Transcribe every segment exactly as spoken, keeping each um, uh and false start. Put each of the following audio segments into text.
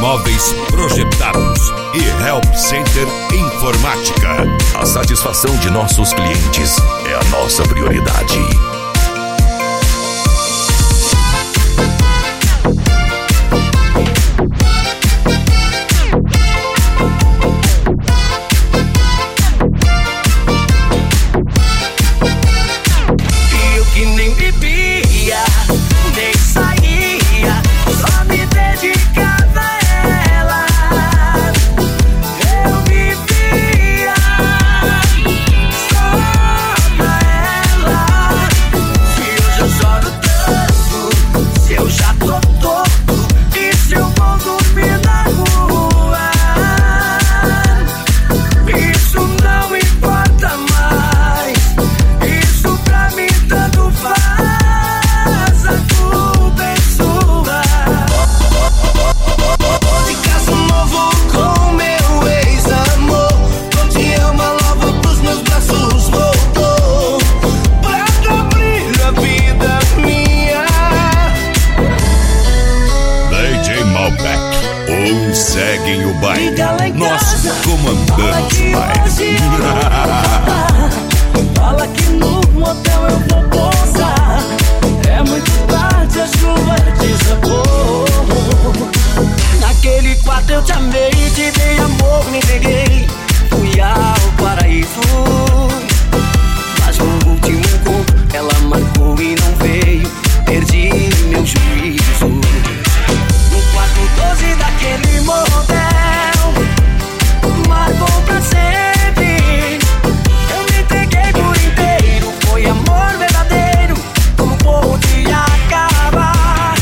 Móveis projetados e Help Center Informática. A satisfação de nossos clientes é a nossa prioridade. Eu que nem bebia, nem saía, só me dedicava a ela. Eu vivia só pra ela. Se hoje eu choro tanto, se eu já tô todo, e se eu vou dormir na rua, isso não importa mais. Isso pra mim tanto faz, a culpa é sua. De caso novo com meu ex-amor, onde uma nova pros meus braços voltou, pra dar brilho à vida minha. D J Malbec, uns seguem o baile, Liga lá em nós casa, comandamos o baile. Fala que no motel eu vou pousar. É muito tarde, a chuva desabou. Naquele quarto eu te amei, te dei amor, me entreguei. Fui ao paraíso, mas no último encontro ela marcou e não veio. Perdi meu juízo. No quarto doze daquele motel, marcou pra sempre. Eu me entreguei por inteiro, foi amor verdadeiro. Como pôde acabar?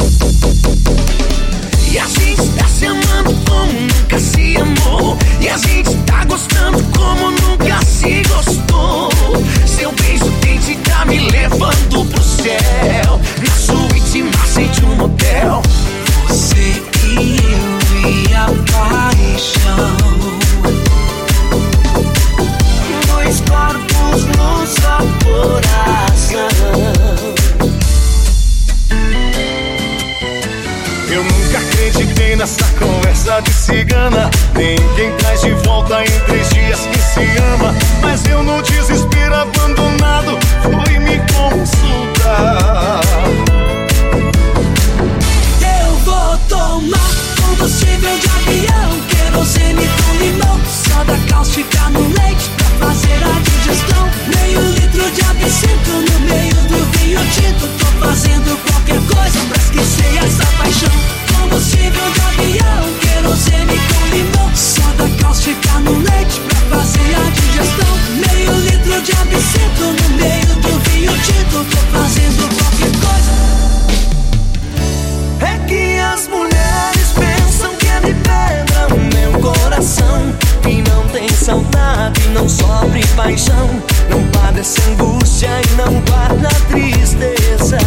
E a gente tá se amando como nunca se amou. E a gente tá gostando como nunca se gostou. Seu beijo quente tá me levando pro céu. Na suíte mais de um hotel, você e eu e a paixão. Dois corpos num só coração. Eu nunca acreditei nessa conversa de cigana. Ninguém traz de volta em três dias quem se ama. Mas eu no desespero abandonado fui me consultar. Eu vou tomar combustível de avião, querosene com limão, soda cáustica no leite pra fazer a digestão. Meio litro de absinto no meio do vinho tinto. Tô fazendo qualquer coisa pra esquecer essa paixão. Combustível de avião, querosene com limão, soda cáustica no leite pra fazer a digestão. Meio litro de absinto no meio do vinho tinto. Tô fazendo qualquer coisa. É que as mulheres pensam que é de pedra o meu coração, que não tem saudade, não sofre paixão, não padece angústia e não guarda tristeza.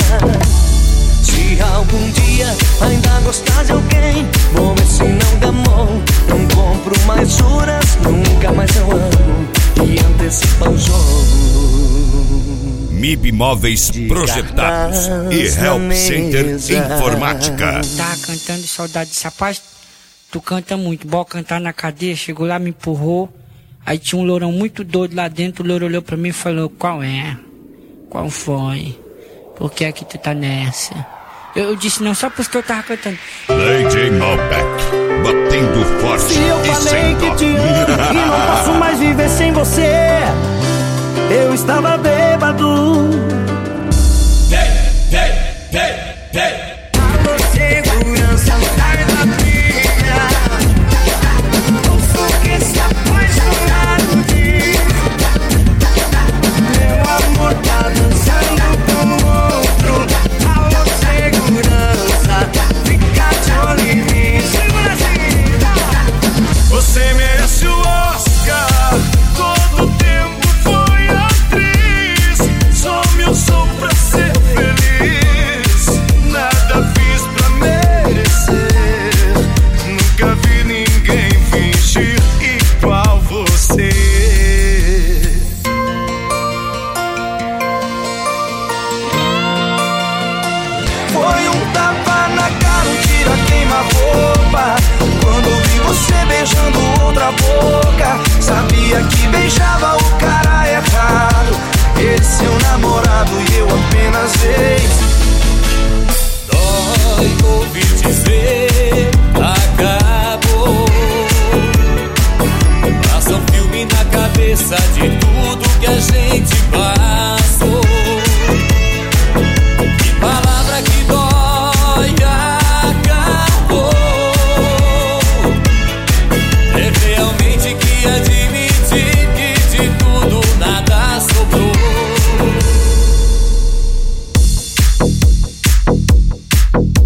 Se algum dia ainda gostar de alguém, vou ver se não dá mão. Não compro mais juras, nunca mais eu amo, e antecipa o jogo. M I B Móveis projetados e Help Center Informática. Tava cantando Saudade desse rapaz. Tu canta muito, bora cantar na cadeia. Chegou lá, me empurrou. Aí tinha um lourão muito doido lá dentro. O louro olhou pra mim e falou: qual é? Qual foi? Por que é que tu tá nessa? Eu, eu disse não, só porque eu tava cantando. D J Malbec, batendo forte. Se eu e falei sem que dó. te amo e não posso mais viver sem você, eu estava bêbado. Hey, hey, hey, hey. Alô, segurança, sai da briga. Não sou que se apaixonado diz. Meu amor tá dançando com outro. Alô, segurança, fica de olho em mim. Você merece o Oscar. Todo tempo foi atriz. Só meu som outra boca. Sabia que beijava o cara errado. Ele seu namorado e eu apenas ex. Dói ouvir dizer, acabou. Passa um filme na cabeça de tudo que a gente passou. Que palavra que dói, acabou. É realmente que admitir que de tudo nada sobrou.